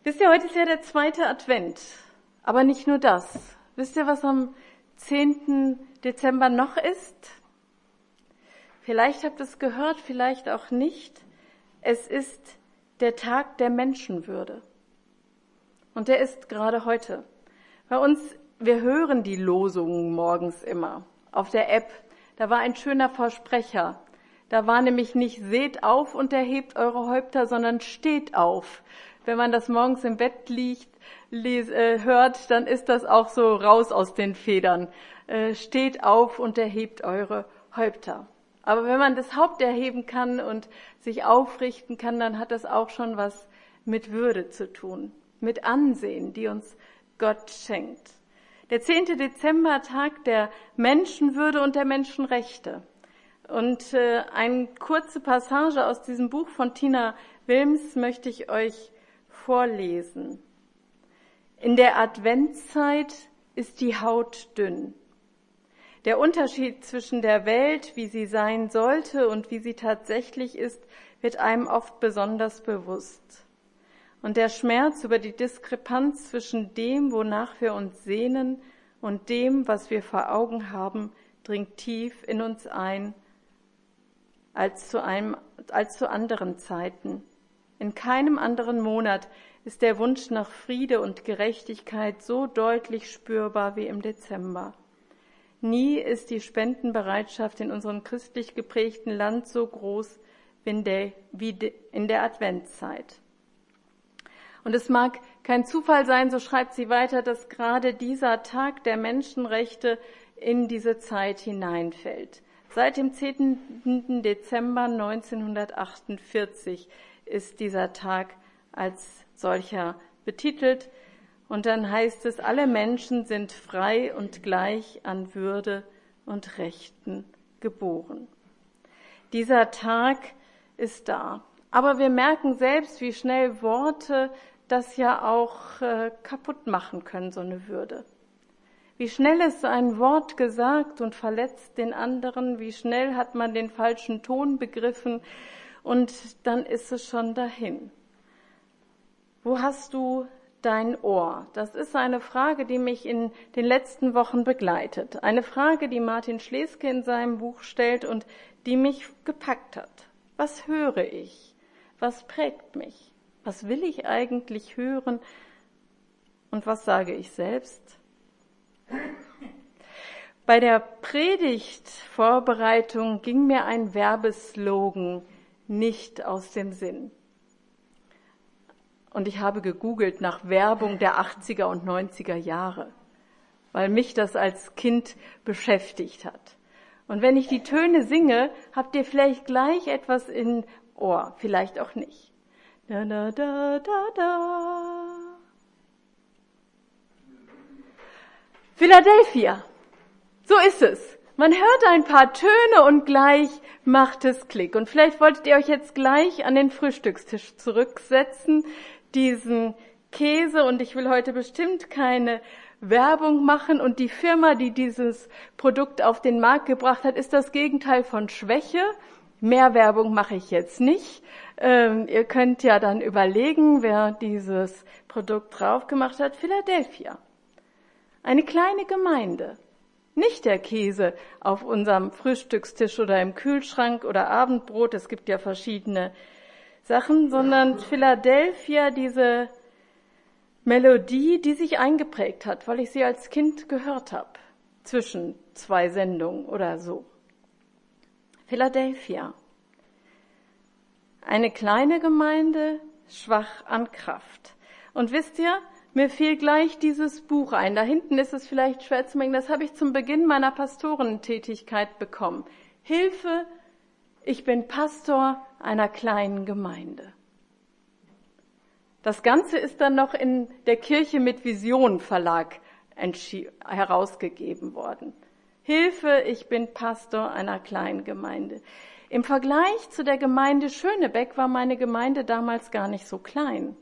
Wisst ihr, heute ist ja der 2. Advent. Aber nicht nur das. Wisst ihr, was am 10. Dezember noch ist? Vielleicht habt ihr es gehört, vielleicht auch nicht. Es ist der Tag der Menschenwürde. Und der ist gerade heute. Bei uns, wir hören die Losungen morgens immer auf der App. Da war ein schöner Versprecher. Da war nämlich nicht seht auf und erhebt eure Häupter, sondern steht auf. Wenn man das morgens im Bett liegt, hört, dann ist das auch so raus aus den Federn. Steht auf und erhebt eure Häupter. Aber wenn man das Haupt erheben kann und sich aufrichten kann, dann hat das auch schon was mit Würde zu tun, mit Ansehen, die uns Gott schenkt. Der 10. Dezember, Tag der Menschenwürde und der Menschenrechte. Und eine kurze Passage aus diesem Buch von Tina Wilms möchte ich euch vorlesen. In der Adventszeit ist die Haut dünn. Der Unterschied zwischen der Welt, wie sie sein sollte und wie sie tatsächlich ist, wird einem oft besonders bewusst. Und der Schmerz über die Diskrepanz zwischen dem, wonach wir uns sehnen, und dem, was wir vor Augen haben, dringt tief in uns ein, als zu anderen Zeiten. In keinem anderen Monat ist der Wunsch nach Friede und Gerechtigkeit so deutlich spürbar wie im Dezember. Nie ist die Spendenbereitschaft in unserem christlich geprägten Land so groß wie in der Adventszeit. Und es mag kein Zufall sein, so schreibt sie weiter, dass gerade dieser Tag der Menschenrechte in diese Zeit hineinfällt. Seit dem 10. Dezember 1948 ist dieser Tag als solcher betitelt. Und dann heißt es, alle Menschen sind frei und gleich an Würde und Rechten geboren. Dieser Tag ist da. Aber wir merken selbst, wie schnell Worte das ja auch kaputt machen können, so eine Würde. Wie schnell ist so ein Wort gesagt und verletzt den anderen, wie schnell hat man den falschen Ton begriffen und dann ist es schon dahin. Wo hast du dein Ohr? Das ist eine Frage, die mich in den letzten Wochen begleitet. Eine Frage, die Martin Schleske in seinem Buch stellt und die mich gepackt hat. Was höre ich? Was prägt mich? Was will ich eigentlich hören? Und was sage ich selbst? Bei der Predigtvorbereitung ging mir ein Werbeslogan nicht aus dem Sinn. Und ich habe gegoogelt nach Werbung der 80er und 90er Jahre, weil mich das als Kind beschäftigt hat. Und wenn ich die Töne singe, habt ihr vielleicht gleich etwas im Ohr, vielleicht auch nicht. Da, da, da, da, da. Philadelphia. So ist es. Man hört ein paar Töne und gleich macht es Klick. Und vielleicht wolltet ihr euch jetzt gleich an den Frühstückstisch zurücksetzen, diesen Käse. Und ich will heute bestimmt keine Werbung machen. Und die Firma, die dieses Produkt auf den Markt gebracht hat, ist das Gegenteil von Schwäche. Mehr Werbung mache ich jetzt nicht. Ihr könnt ja dann überlegen, wer dieses Produkt drauf gemacht hat. Philadelphia. Eine kleine Gemeinde. Nicht der Käse auf unserem Frühstückstisch oder im Kühlschrank oder Abendbrot, es gibt ja verschiedene Sachen, sondern Philadelphia, diese Melodie, die sich eingeprägt hat, weil ich sie als Kind gehört habe, zwischen 2 Sendungen oder so. Philadelphia. Eine kleine Gemeinde, schwach an Kraft. Und wisst ihr, mir fiel gleich dieses Buch ein. Da hinten ist es vielleicht schwer zu merken. Das habe ich zum Beginn meiner Pastorentätigkeit bekommen. Hilfe, ich bin Pastor einer kleinen Gemeinde. Das Ganze ist dann noch in der Kirche mit Vision Verlag herausgegeben worden. Hilfe, ich bin Pastor einer kleinen Gemeinde. Im Vergleich zu der Gemeinde Schönebeck war meine Gemeinde damals gar nicht so klein.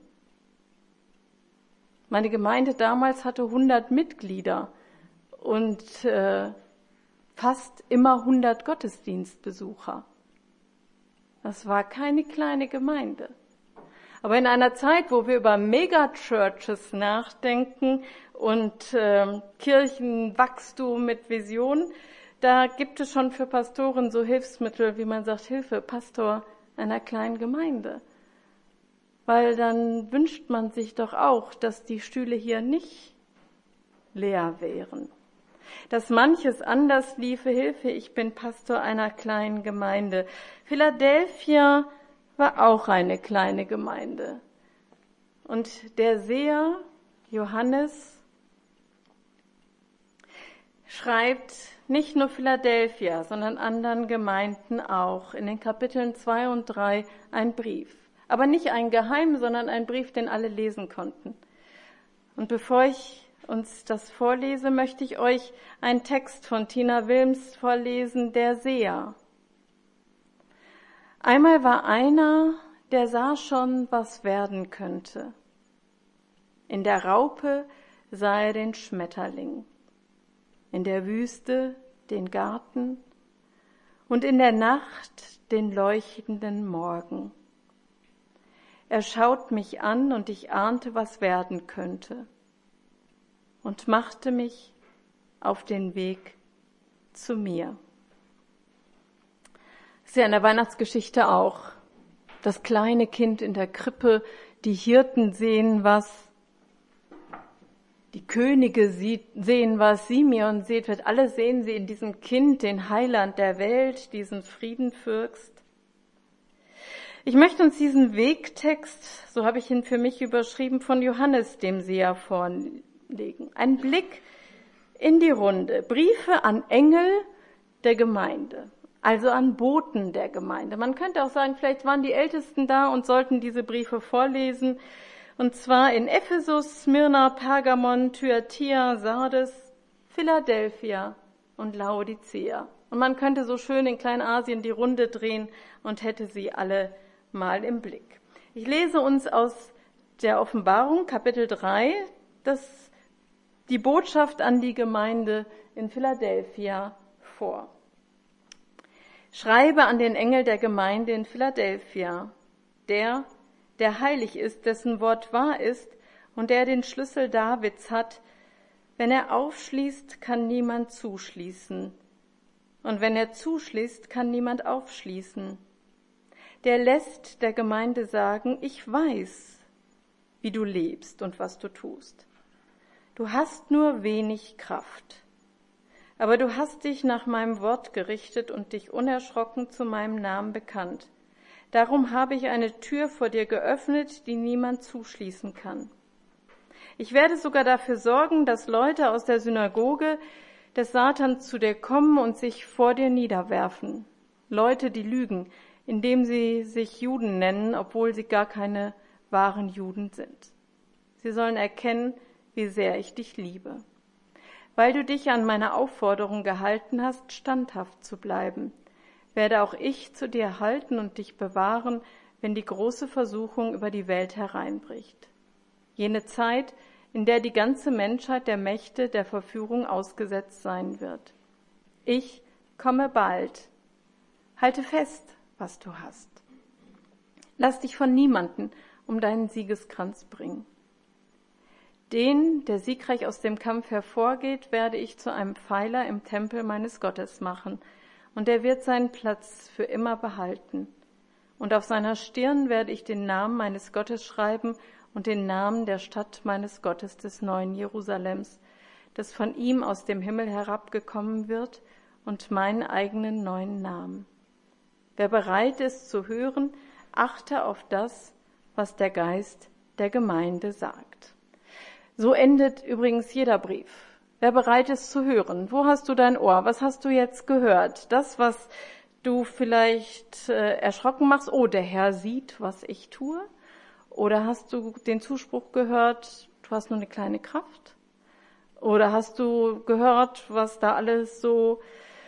Meine Gemeinde damals hatte 100 Mitglieder und fast immer 100 Gottesdienstbesucher. Das war keine kleine Gemeinde. Aber in einer Zeit, wo wir über Megachurches nachdenken und Kirchenwachstum mit Vision, da gibt es schon für Pastoren so Hilfsmittel, wie man sagt, Hilfe, Pastor einer kleinen Gemeinde. Weil dann wünscht man sich doch auch, dass die Stühle hier nicht leer wären. Dass manches anders liefe, Hilfe, ich bin Pastor einer kleinen Gemeinde. Philadelphia war auch eine kleine Gemeinde. Und der Seher Johannes schreibt nicht nur Philadelphia, sondern anderen Gemeinden auch in den Kapiteln 2 und 3 einen Brief. Aber nicht einen geheimen, sondern einen Brief, den alle lesen konnten. Und bevor ich uns das vorlese, möchte ich euch einen Text von Tina Wilms vorlesen, der Seher. Einmal war einer, der sah schon, was werden könnte. In der Raupe sah er den Schmetterling, in der Wüste den Garten und in der Nacht den leuchtenden Morgen. Er schaut mich an und ich ahnte, was werden könnte und machte mich auf den Weg zu mir. Das ist ja in der Weihnachtsgeschichte auch. Das kleine Kind in der Krippe, die Hirten sehen was, die Könige sehen was, Simeon sieht was, alle sehen sie in diesem Kind, den Heiland der Welt, diesen Friedenfürst. Ich möchte uns diesen Wegtext, so habe ich ihn für mich überschrieben, von Johannes, dem Seher, vorlegen. Ein Blick in die Runde. Briefe an Engel der Gemeinde, also an Boten der Gemeinde. Man könnte auch sagen, vielleicht waren die Ältesten da und sollten diese Briefe vorlesen. Und zwar in Ephesus, Smyrna, Pergamon, Thyatira, Sardes, Philadelphia und Laodicea. Und man könnte so schön in Kleinasien die Runde drehen und hätte sie alle mal im Blick. Ich lese uns aus der Offenbarung, Kapitel 3, die Botschaft an die Gemeinde in Philadelphia vor. Schreibe an den Engel der Gemeinde in Philadelphia, der heilig ist, dessen Wort wahr ist und der den Schlüssel Davids hat. Wenn er aufschließt, kann niemand zuschließen. Und wenn er zuschließt, kann niemand aufschließen. Der lässt der Gemeinde sagen, ich weiß, wie du lebst und was du tust. Du hast nur wenig Kraft. Aber du hast dich nach meinem Wort gerichtet und dich unerschrocken zu meinem Namen bekannt. Darum habe ich eine Tür vor dir geöffnet, die niemand zuschließen kann. Ich werde sogar dafür sorgen, dass Leute aus der Synagoge des Satans zu dir kommen und sich vor dir niederwerfen. Leute, die lügen, indem sie sich Juden nennen, obwohl sie gar keine wahren Juden sind. Sie sollen erkennen, wie sehr ich dich liebe. Weil du dich an meine Aufforderung gehalten hast, standhaft zu bleiben, werde auch ich zu dir halten und dich bewahren, wenn die große Versuchung über die Welt hereinbricht. Jene Zeit, in der die ganze Menschheit der Mächte der Verführung ausgesetzt sein wird. Ich komme bald. Halte fest, was du hast. Lass dich von niemanden um deinen Siegeskranz bringen. Den, der siegreich aus dem Kampf hervorgeht, werde ich zu einem Pfeiler im Tempel meines Gottes machen, und er wird seinen Platz für immer behalten. Und auf seiner Stirn werde ich den Namen meines Gottes schreiben und den Namen der Stadt meines Gottes, des neuen Jerusalems, das von ihm aus dem Himmel herabgekommen wird, und meinen eigenen neuen Namen. Wer bereit ist zu hören, achte auf das, was der Geist der Gemeinde sagt. So endet übrigens jeder Brief. Wer bereit ist zu hören, wo hast du dein Ohr? Was hast du jetzt gehört? Das, was du vielleicht erschrocken machst, oh, der Herr sieht, was ich tue? Oder hast du den Zuspruch gehört, du hast nur eine kleine Kraft? Oder hast du gehört, was da alles so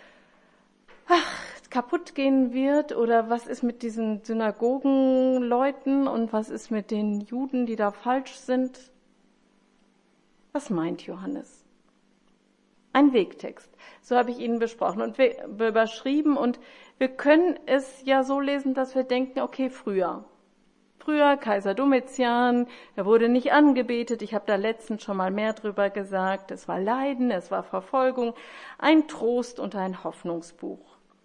kaputt gehen wird? Oder was ist mit diesen Synagogenleuten und was ist mit den Juden, die da falsch sind? Was meint Johannes? Ein Wegtext. So habe ich ihn besprochen und überschrieben, und wir können es ja so lesen, dass wir denken, okay, früher Früher Kaiser Domitian, er wurde nicht angebetet. Ich habe da letztens schon mal mehr drüber gesagt. Es war Leiden, es war Verfolgung, ein Trost und ein Hoffnungsbuch.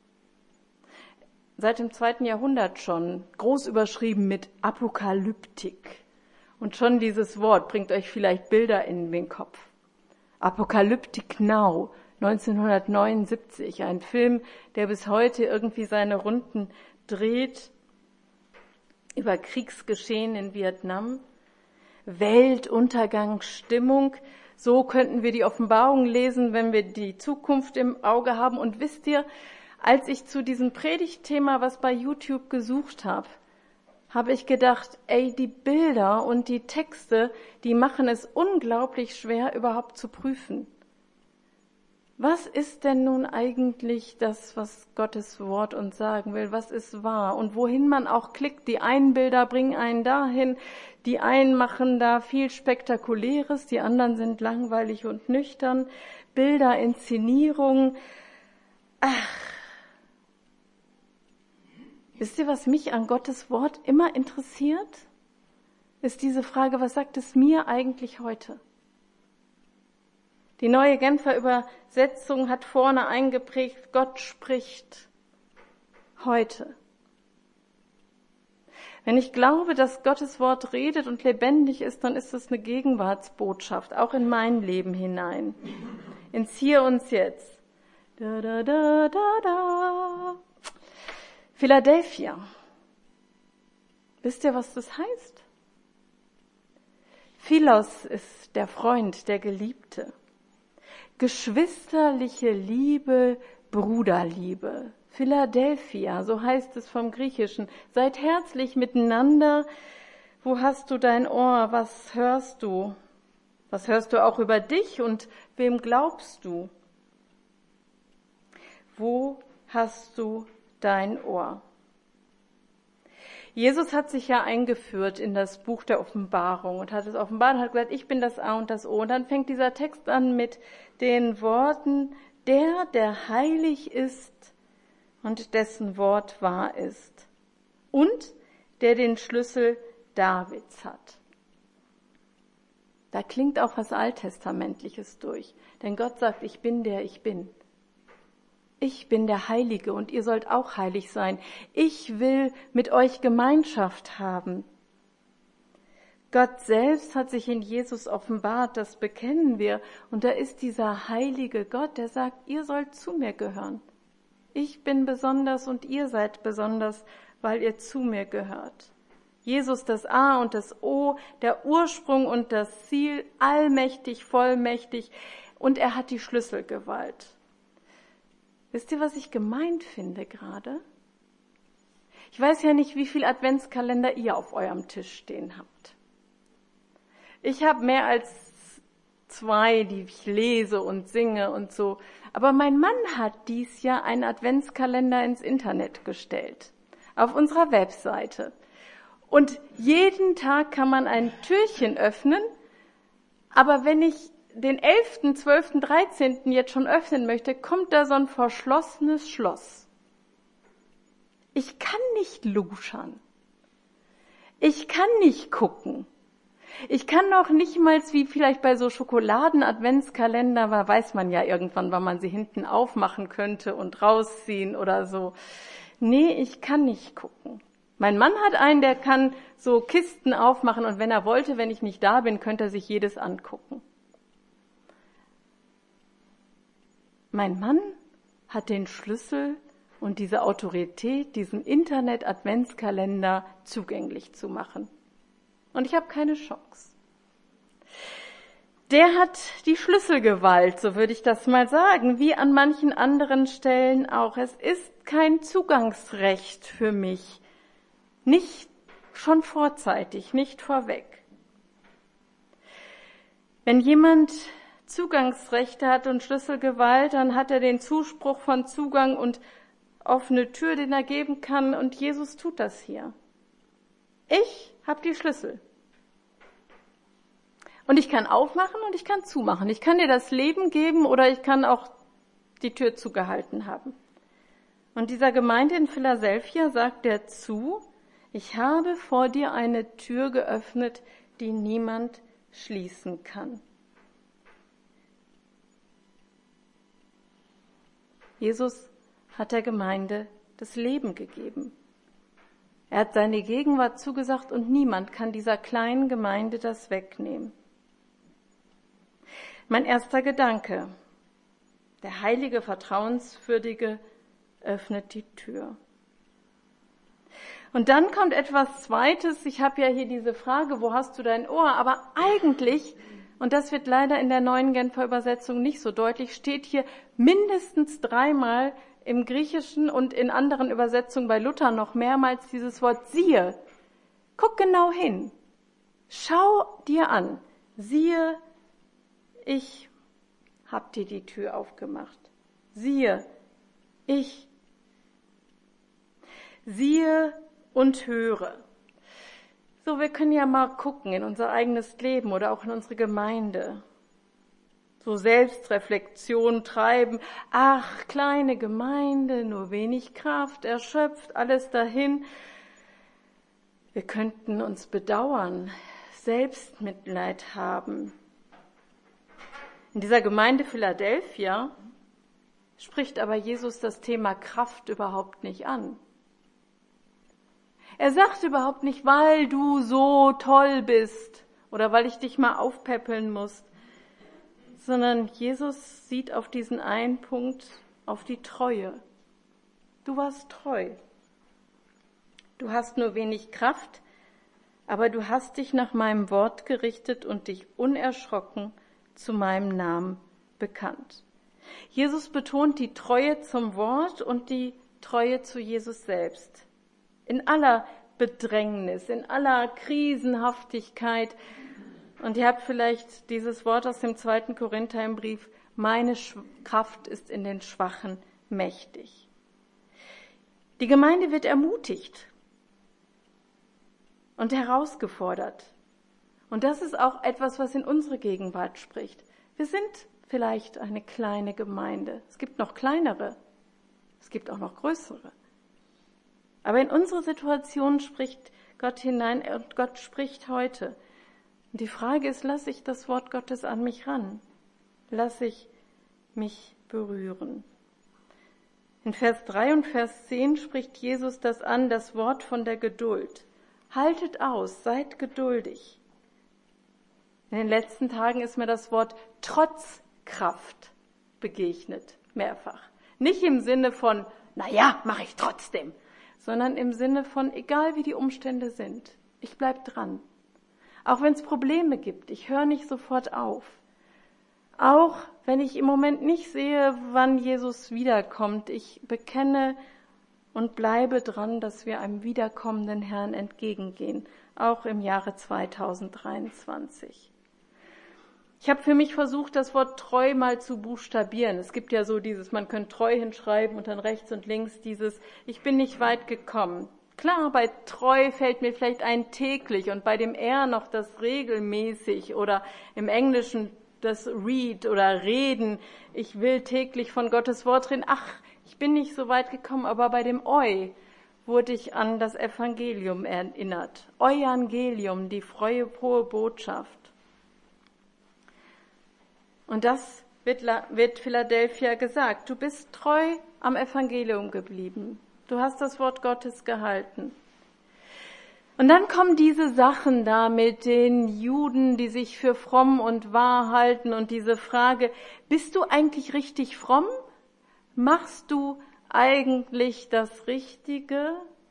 Seit dem 2. Jahrhundert schon, groß überschrieben mit Apokalyptik. Und schon dieses Wort bringt euch vielleicht Bilder in den Kopf. Apocalyptic Now, 1979, ein Film, der bis heute irgendwie seine Runden dreht, über Kriegsgeschehen in Vietnam. Weltuntergangsstimmung, so könnten wir die Offenbarung lesen, wenn wir die Zukunft im Auge haben. Und wisst ihr, als ich zu diesem Predigtthema was bei YouTube gesucht habe, habe ich gedacht, die Bilder und die Texte, die machen es unglaublich schwer, überhaupt zu prüfen. Was ist denn nun eigentlich das, was Gottes Wort uns sagen will? Was ist wahr? Und wohin man auch klickt, die einen Bilder bringen einen dahin, die einen machen da viel Spektakuläres, die anderen sind langweilig und nüchtern. Bilder, Inszenierung. Wisst ihr, was mich an Gottes Wort immer interessiert? Ist diese Frage, was sagt es mir eigentlich heute? Die neue Genfer Übersetzung hat vorne eingeprägt, Gott spricht heute. Wenn ich glaube, dass Gottes Wort redet und lebendig ist, dann ist es eine Gegenwartsbotschaft, auch in mein Leben hinein. Ins Hier und Jetzt. Da, da, da, da, da. Philadelphia. Wisst ihr, was das heißt? Philos ist der Freund, der Geliebte. Geschwisterliche Liebe, Bruderliebe. Philadelphia, so heißt es vom Griechischen. Seid herzlich miteinander. Wo hast du dein Ohr? Was hörst du? Was hörst du auch über dich und wem glaubst du? Wo hast du dein Ohr? Jesus hat sich ja eingeführt in das Buch der Offenbarung und hat es offenbart und hat gesagt, ich bin das A und das O. Und dann fängt dieser Text an mit den Worten, der heilig ist und dessen Wort wahr ist und der den Schlüssel Davids hat. Da klingt auch was Alttestamentliches durch, denn Gott sagt, ich bin der ich bin. Ich bin der Heilige und ihr sollt auch heilig sein. Ich will mit euch Gemeinschaft haben. Gott selbst hat sich in Jesus offenbart, das bekennen wir. Und da ist dieser heilige Gott, der sagt, ihr sollt zu mir gehören. Ich bin besonders und ihr seid besonders, weil ihr zu mir gehört. Jesus, das A und das O, der Ursprung und das Ziel, allmächtig, vollmächtig, und er hat die Schlüsselgewalt. Wisst ihr, was ich gemeint finde gerade? Ich weiß ja nicht, wie viel Adventskalender ihr auf eurem Tisch stehen habt. Ich habe mehr als 2, die ich lese und singe und so. Aber mein Mann hat dies Jahr einen Adventskalender ins Internet gestellt, auf unserer Webseite. Und jeden Tag kann man ein Türchen öffnen, aber wenn ich den 11., 12., 13. jetzt schon öffnen möchte, kommt da so ein verschlossenes Schloss. Ich kann nicht luschern. Ich kann nicht gucken. Ich kann auch nicht mal, wie vielleicht bei so Schokoladen-Adventskalender, weil weiß man ja irgendwann, wann man sie hinten aufmachen könnte und rausziehen oder so. Nee, ich kann nicht gucken. Mein Mann hat einen, der kann so Kisten aufmachen und wenn er wollte, wenn ich nicht da bin, könnte er sich jedes angucken. Mein Mann hat den Schlüssel und diese Autorität, diesen Internet-Adventskalender zugänglich zu machen. Und ich habe keine Chance. Der hat die Schlüsselgewalt, so würde ich das mal sagen, wie an manchen anderen Stellen auch. Es ist kein Zugangsrecht für mich, nicht schon vorzeitig, nicht vorweg. Wenn jemand Zugangsrechte hat und Schlüsselgewalt, dann hat er den Zuspruch von Zugang und offene Tür, den er geben kann, und Jesus tut das hier. Ich habe die Schlüssel. Und ich kann aufmachen und ich kann zumachen. Ich kann dir das Leben geben oder ich kann auch die Tür zugehalten haben. Und dieser Gemeinde in Philadelphia sagt er zu, Ich habe vor dir eine Tür geöffnet, die niemand schließen kann. Jesus hat der Gemeinde das Leben gegeben. Er hat seine Gegenwart zugesagt und niemand kann dieser kleinen Gemeinde das wegnehmen. Mein erster Gedanke: Der heilige, vertrauenswürdige öffnet die Tür. Und dann kommt etwas Zweites. Ich habe ja hier diese Frage, wo hast du dein Ohr? Aber eigentlich, und das wird leider in der neuen Genfer Übersetzung nicht so deutlich, steht hier mindestens 3-mal im Griechischen und in anderen Übersetzungen bei Luther noch mehrmals dieses Wort siehe. Guck genau hin. Schau dir an. Siehe, ich hab dir die Tür aufgemacht. Siehe, ich. Siehe und höre. So, wir können ja mal gucken in unser eigenes Leben oder auch in unsere Gemeinde. So Selbstreflexion treiben. Ach, kleine Gemeinde, nur wenig Kraft, erschöpft, alles dahin. Wir könnten uns bedauern, Selbstmitleid haben. In dieser Gemeinde Philadelphia spricht aber Jesus das Thema Kraft überhaupt nicht an. Er sagt überhaupt nicht, weil du so toll bist oder weil ich dich mal aufpäppeln muss, sondern Jesus sieht auf diesen einen Punkt, auf die Treue. Du warst treu. Du hast nur wenig Kraft, aber du hast dich nach meinem Wort gerichtet und dich unerschrocken zu meinem Namen bekannt. Jesus betont die Treue zum Wort und die Treue zu Jesus selbst. In aller Bedrängnis, in aller Krisenhaftigkeit. Und ihr habt vielleicht dieses Wort aus dem 2. Korintherbrief, meine Kraft ist in den Schwachen mächtig. Die Gemeinde wird ermutigt und herausgefordert. Und das ist auch etwas, was in unsere Gegenwart spricht. Wir sind vielleicht eine kleine Gemeinde. Es gibt noch kleinere. Es gibt auch noch größere. Aber in unsere Situation spricht Gott hinein und Gott spricht heute. Und die Frage ist, lasse ich das Wort Gottes an mich ran? Lasse ich mich berühren? In Vers 3 und Vers 10 spricht Jesus das an, das Wort von der Geduld. Haltet aus, seid geduldig. In den letzten Tagen ist mir das Wort Trotzkraft begegnet, mehrfach. Nicht im Sinne von, naja, mache ich trotzdem, sondern im Sinne von, egal wie die Umstände sind, ich bleib dran. Auch wenn es Probleme gibt, ich höre nicht sofort auf. Auch wenn ich im Moment nicht sehe, wann Jesus wiederkommt, ich bekenne und bleibe dran, dass wir einem wiederkommenden Herrn entgegengehen, auch im Jahre 2023. Ich habe für mich versucht, das Wort treu mal zu buchstabieren. Es gibt ja so dieses, man könnte treu hinschreiben und dann rechts und links dieses, ich bin nicht weit gekommen. Klar, bei treu fällt mir vielleicht ein täglich und bei dem R noch das regelmäßig oder im Englischen das read oder reden. Ich will täglich von Gottes Wort reden. Ach, ich bin nicht so weit gekommen, aber bei dem Eu wurde ich an das Evangelium erinnert. Evangelium, die frohe Botschaft. Und das wird Philadelphia gesagt. Du bist treu am Evangelium geblieben. Du hast das Wort Gottes gehalten. Und dann kommen diese Sachen da mit den Juden, die sich für fromm und wahr halten und diese Frage, bist du eigentlich richtig fromm? Machst du eigentlich das Richtige?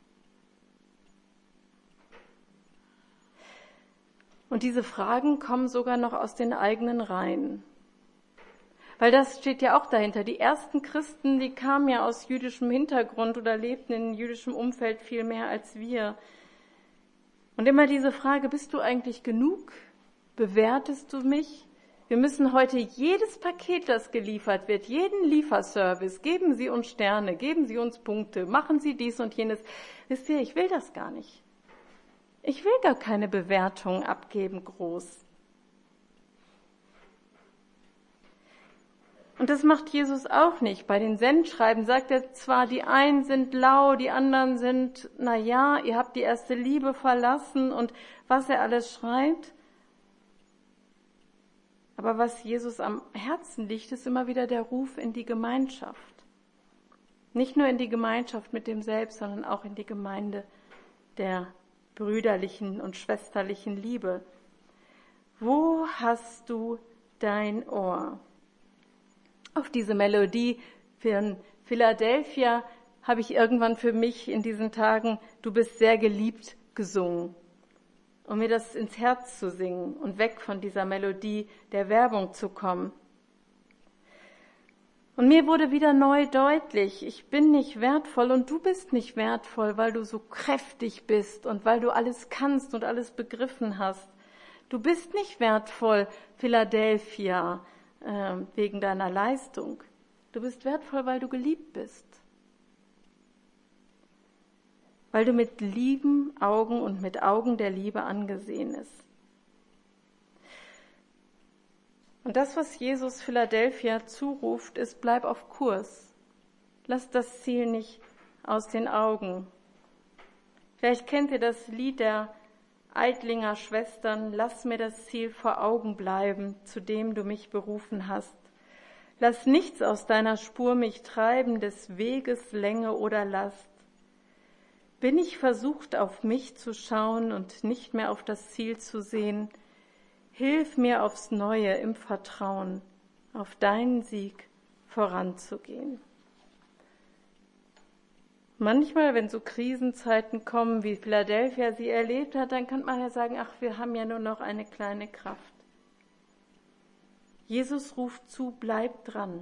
Und diese Fragen kommen sogar noch aus den eigenen Reihen. Weil das steht ja auch dahinter. Die ersten Christen, die kamen ja aus jüdischem Hintergrund oder lebten in jüdischem Umfeld viel mehr als wir. Und immer diese Frage, bist du eigentlich genug? Bewertest du mich? Wir müssen heute jedes Paket, das geliefert wird, jeden Lieferservice, geben Sie uns Sterne, geben Sie uns Punkte, machen Sie dies und jenes. Wisst ihr, ich will das gar nicht. Ich will gar keine Bewertung abgeben, groß. Und das macht Jesus auch nicht. Bei den Sendschreiben sagt er zwar, die einen sind lau, die anderen sind, ihr habt die erste Liebe verlassen und was er alles schreibt. Aber was Jesus am Herzen liegt, ist immer wieder der Ruf in die Gemeinschaft. Nicht nur in die Gemeinschaft mit dem Selbst, sondern auch in die Gemeinde der brüderlichen und schwesterlichen Liebe. Wo hast du dein Ohr? Auf diese Melodie für Philadelphia habe ich irgendwann für mich in diesen Tagen "Du bist sehr geliebt" gesungen, um mir das ins Herz zu singen und weg von dieser Melodie der Werbung zu kommen. Und mir wurde wieder neu deutlich, ich bin nicht wertvoll und du bist nicht wertvoll, weil du so kräftig bist und weil du alles kannst und alles begriffen hast. Du bist nicht wertvoll, Philadelphia, wegen deiner Leistung. Du bist wertvoll, weil du geliebt bist. Weil du mit lieben Augen und mit Augen der Liebe angesehen ist. Und das, was Jesus Philadelphia zuruft, ist: bleib auf Kurs. Lass das Ziel nicht aus den Augen. Vielleicht kennt ihr das Lied der Eitlinger Schwestern: Lass mir das Ziel vor Augen bleiben, zu dem du mich berufen hast. Lass nichts aus deiner Spur mich treiben, des Weges Länge oder Last. Bin ich versucht, auf mich zu schauen und nicht mehr auf das Ziel zu sehen, hilf mir aufs Neue im Vertrauen, auf deinen Sieg voranzugehen. Manchmal, wenn so Krisenzeiten kommen, wie Philadelphia sie erlebt hat, dann kann man ja sagen, wir haben ja nur noch eine kleine Kraft. Jesus ruft zu: bleib dran.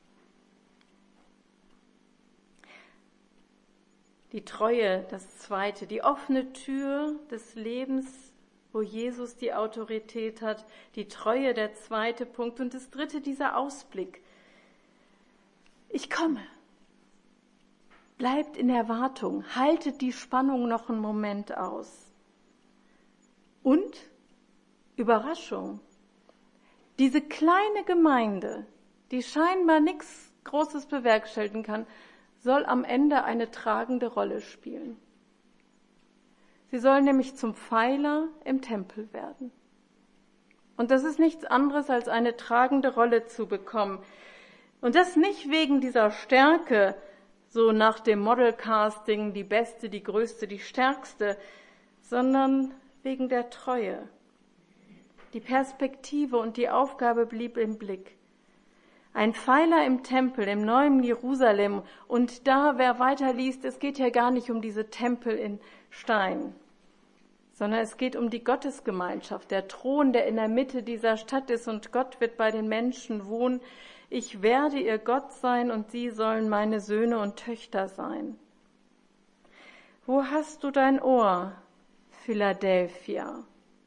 Die Treue, das Zweite, die offene Tür des Lebens, wo Jesus die Autorität hat, die Treue, der zweite Punkt. Und das Dritte, dieser Ausblick. Ich komme. Bleibt in Erwartung, haltet die Spannung noch einen Moment aus. Und Überraschung. Diese kleine Gemeinde, die scheinbar nichts Großes bewerkstelligen kann, soll am Ende eine tragende Rolle spielen. Sie soll nämlich zum Pfeiler im Tempel werden. Und das ist nichts anderes, als eine tragende Rolle zu bekommen. Und das nicht wegen dieser Stärke, so nach dem Modelcasting, die Beste, die Größte, die Stärkste, sondern wegen der Treue. Die Perspektive und die Aufgabe blieb im Blick. Ein Pfeiler im Tempel, im neuen Jerusalem. Und da, wer weiterliest, es geht ja gar nicht um diese Tempel in Stein, sondern es geht um die Gottesgemeinschaft, der Thron, der in der Mitte dieser Stadt ist, und Gott wird bei den Menschen wohnen. Ich werde ihr Gott sein und sie sollen meine Söhne und Töchter sein. Wo hast du dein Ohr, Philadelphia?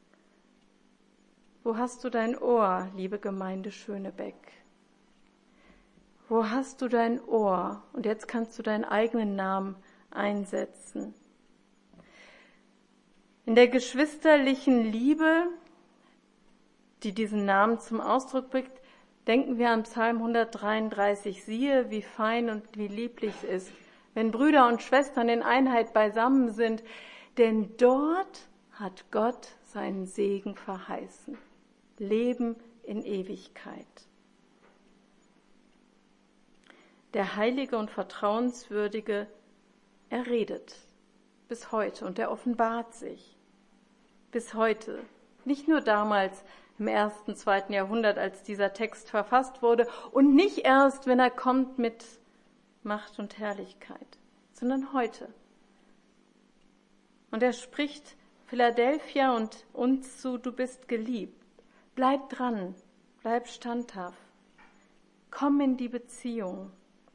Wo hast du dein Ohr, liebe Gemeinde Schönebeck? Wo hast du dein Ohr? Und jetzt kannst du deinen eigenen Namen einsetzen. In der geschwisterlichen Liebe, die diesen Namen zum Ausdruck bringt, denken wir an Psalm 133. Siehe, wie fein und wie lieblich es ist, wenn Brüder und Schwestern in Einheit beisammen sind, denn dort hat Gott seinen Segen verheißen. Leben in Ewigkeit. Der Heilige und Vertrauenswürdige, er redet bis heute und er offenbart sich bis heute. Nicht nur damals im 1., 2. Jahrhundert, als dieser Text verfasst wurde, und nicht erst, wenn er kommt mit Macht und Herrlichkeit, sondern heute. Und er spricht Philadelphia und uns zu: du bist geliebt. Bleib dran, bleib standhaft, komm in die Beziehung.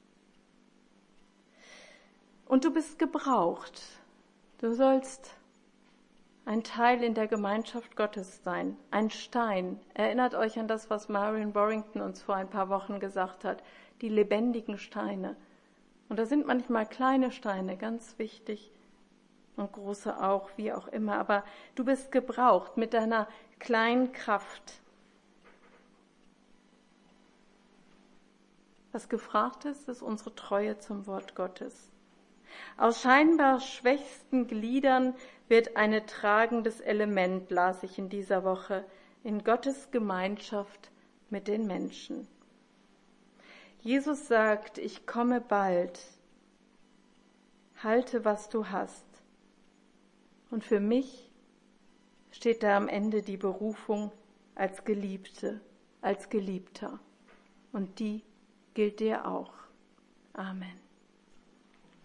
Und du bist gebraucht. Du sollst ein Teil in der Gemeinschaft Gottes sein, ein Stein. Erinnert euch an das, was Marion Warrington uns vor ein paar Wochen gesagt hat, die lebendigen Steine. Und da sind manchmal kleine Steine ganz wichtig und große auch, wie auch immer. Aber du bist gebraucht mit deiner kleinen Kraft. Was gefragt ist, ist unsere Treue zum Wort Gottes. Aus scheinbar schwächsten Gliedern wird ein tragendes Element, las ich in dieser Woche, in Gottes Gemeinschaft mit den Menschen. Jesus sagt, ich komme bald, halte, was du hast. Und für mich steht da am Ende die Berufung als Geliebte, als Geliebter. Und die gilt dir auch. Amen.